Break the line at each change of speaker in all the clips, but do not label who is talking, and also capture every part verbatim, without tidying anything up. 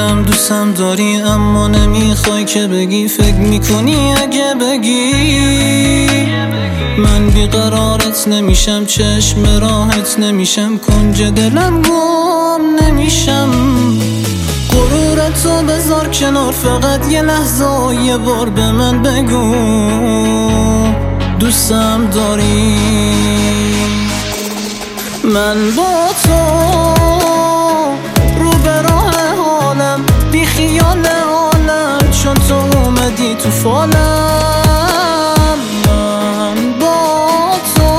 میدونم دوستم داری اما نمیخوای که بگی. فکر میکنی اگه بگی من بیقرارت نمیشم، چشم راحت نمیشم، کنج دلم گم نمیشم. غرورتو بذار کنار، فقط یه لحظه و یه بار به من بگو دوستم داری. من با تو رو به راه حالم، بی خیال عالم، چون تو اومدی تو فالم. من با تو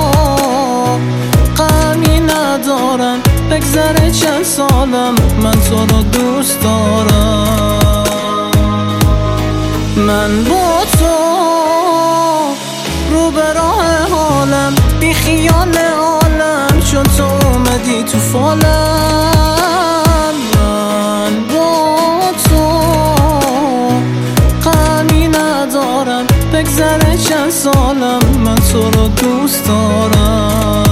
غمی ندارم، بگذره چند سالم، من تو رو دوست دارم. من با تو رو به راه حالم، بی خیال عالم، چون تو اومدی تو فالم. من با تو غمی ندارم، بگذره چند سالم، من تو رو دوست دارم.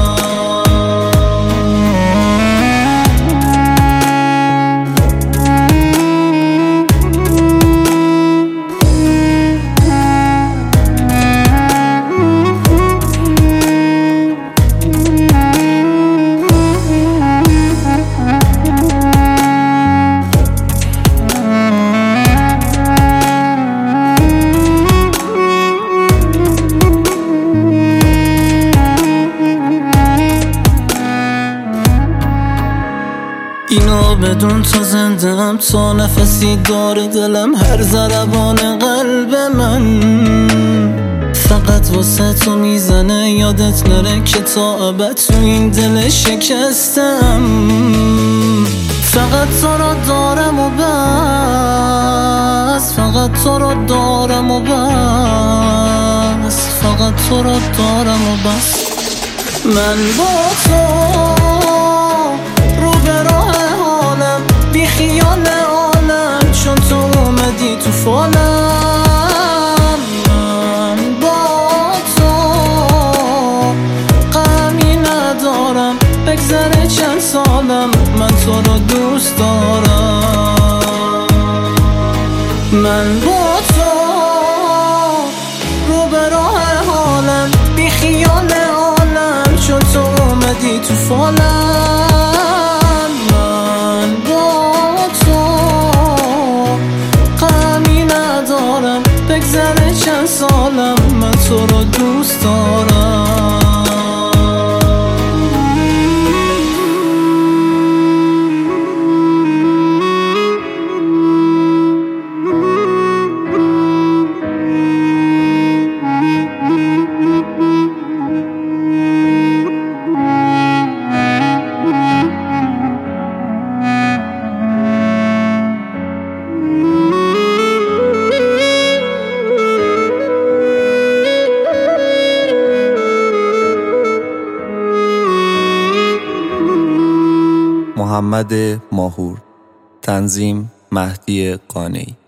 اینو بدون تو زندم، تا نفسی داره دلم، هر ضربان قلب من فقط واسه تو میزنه. یادت نره که تا ابد تو این دل شکستم. فقط تو رو دارم و بس، فقط تو رو دارم و بس، فقط تو رو دارم و بس. من با تو رو به راه حالم، بی خیال عالم، چون تو اومدی تو فالم. من با تو غمی ندارم، بگذره چند سالم، من تو رو دوست دارم. من با تو رو به راه حالم، بی خیال عالم، چون تو اومدی تو فالم. من با تو غمی ندارم، بگذره چند سالم، من تو رو دوست دارم.
محمد ماهور، تنظیم مهدی قانعی.